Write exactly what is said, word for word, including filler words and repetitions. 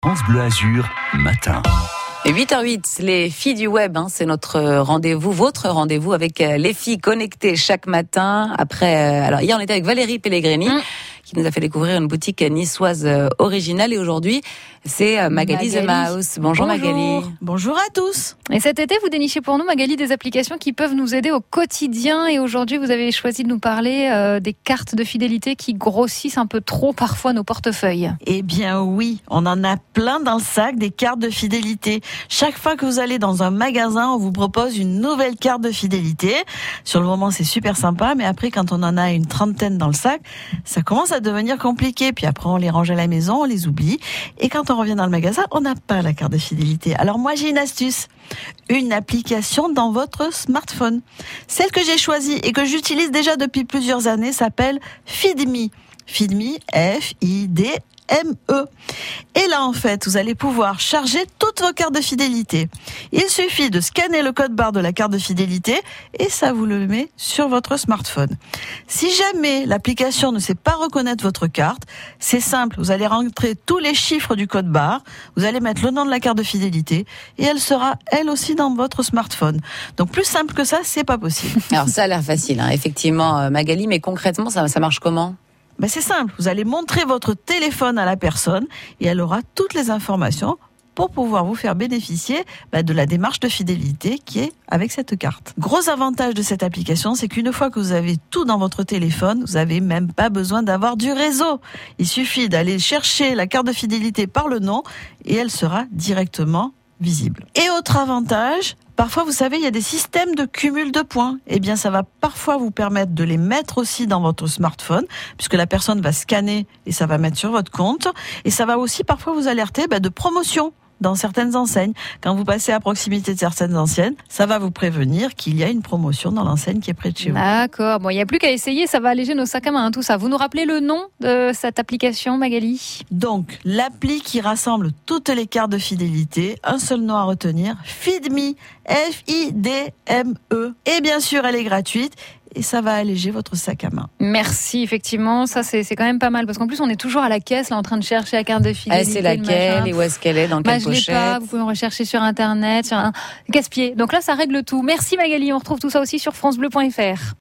France Bleu Azur, matin. huit heures huit, les filles du web, hein, c'est notre rendez-vous, votre rendez-vous avec les filles connectées chaque matin. Après, euh, alors hier on était avec Valérie Pellegrini, mmh. qui nous a fait découvrir une boutique niçoise euh, originale, et aujourd'hui c'est euh, Magali, Magali The Mouse. Bonjour, Bonjour Magali. Bonjour à tous. Et cet été vous dénichez pour nous, Magali, des applications qui peuvent nous aider au quotidien, et aujourd'hui vous avez choisi de nous parler euh, des cartes de fidélité qui grossissent un peu trop parfois nos portefeuilles. Eh bien oui, on en a plein dans le sac, des cartes de fidélité. Chaque fois que vous allez dans un magasin, on vous propose une nouvelle carte de fidélité. Sur le moment, c'est super sympa, mais après, quand on en a une trentaine dans le sac, ça commence à devenir compliqué. Puis après, on les range à la maison, on les oublie. Et quand on revient dans le magasin, on n'a pas la carte de fidélité. Alors moi, j'ai une astuce. Une application dans votre smartphone. Celle que j'ai choisie et que j'utilise déjà depuis plusieurs années s'appelle FeedMe. FeedMe, F I D M E. Et là, en fait, vous allez pouvoir charger toutes vos cartes de fidélité. Il suffit de scanner le code barre de la carte de fidélité et ça vous le met sur votre smartphone. Si jamais l'application ne sait pas reconnaître votre carte, c'est simple. Vous allez rentrer tous les chiffres du code barre, vous allez mettre le nom de la carte de fidélité et elle sera, elle aussi, dans votre smartphone. Donc, plus simple que ça, c'est pas possible. Alors, ça a l'air facile, hein, effectivement, Magali, mais concrètement, ça, ça marche comment ? Ben c'est simple, vous allez montrer votre téléphone à la personne et elle aura toutes les informations pour pouvoir vous faire bénéficier ben, de la démarche de fidélité qui est avec cette carte. Gros avantage de cette application, c'est qu'une fois que vous avez tout dans votre téléphone, vous n'avez même pas besoin d'avoir du réseau. Il suffit d'aller chercher la carte de fidélité par le nom et elle sera directement visible. Et autre avantage, parfois, vous savez, il y a des systèmes de cumul de points. Eh bien, ça va parfois vous permettre de les mettre aussi dans votre smartphone, puisque la personne va scanner et ça va mettre sur votre compte. Et ça va aussi parfois vous alerter bah, de promotions dans certaines enseignes. Quand vous passez à proximité de certaines enseignes, ça va vous prévenir qu'il y a une promotion dans l'enseigne qui est près de chez vous. D'accord. Bon, il n'y a plus qu'à essayer, ça va alléger nos sacs à main, hein, tout ça. Vous nous rappelez le nom de cette application, Magali ? Donc, l'appli qui rassemble toutes les cartes de fidélité, un seul nom à retenir, FeedMe, F I D M E. Et bien sûr, elle est gratuite. Et ça va alléger votre sac à main. Merci, effectivement, ça c'est, c'est quand même pas mal, parce qu'en plus on est toujours à la caisse là en train de chercher la carte de fidélité. Ah, c'est laquelle et où est-ce qu'elle est, dans quelle bah, je pochette l'ai pas, vous pouvez en rechercher sur internet, sur un casse-pied. Donc là ça règle tout. Merci Magali, on retrouve tout ça aussi sur francebleu point fr.